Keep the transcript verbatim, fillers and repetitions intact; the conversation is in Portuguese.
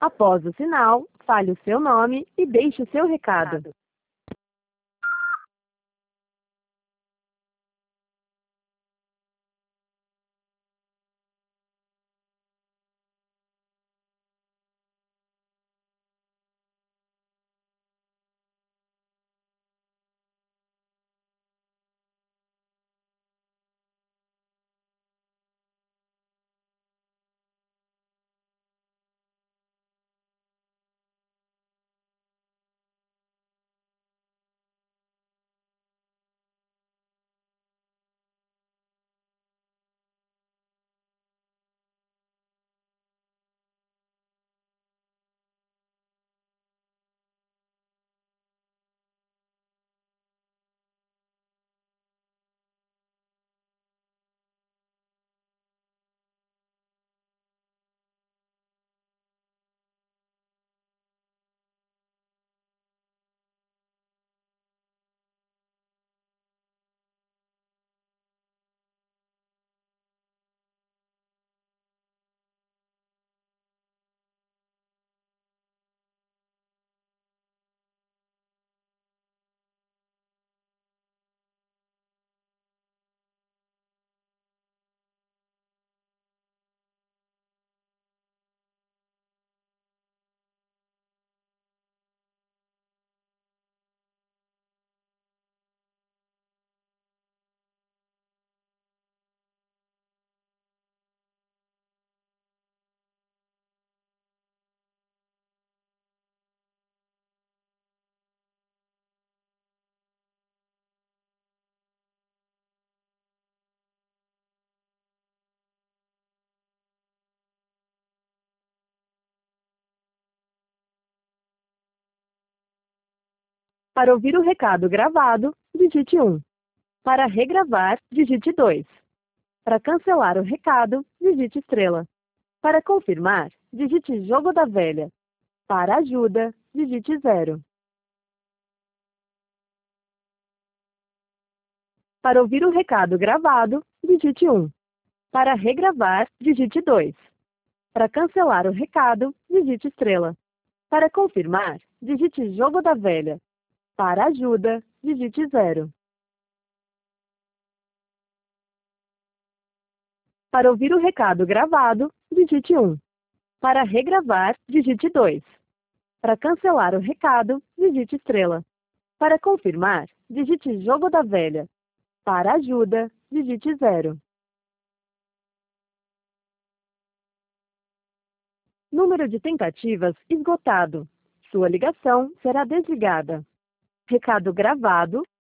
Após o sinal, fale o seu nome e deixe o seu recado. Para ouvir o recado gravado, digite um. Para regravar, digite dois. Para cancelar o recado, digite estrela. Para confirmar, digite jogo da velha. Para ajuda, digite zero. Para ouvir o recado gravado, digite um. Para regravar, digite dois. Para cancelar o recado, digite estrela. Para confirmar, digite jogo da velha. Para ajuda, digite zero. Para ouvir o recado gravado, digite um. Para regravar, digite dois. Para cancelar o recado, digite estrela. Para confirmar, digite jogo da velha. Para ajuda, digite zero. Número de tentativas esgotado. Sua ligação será desligada. Recado gravado,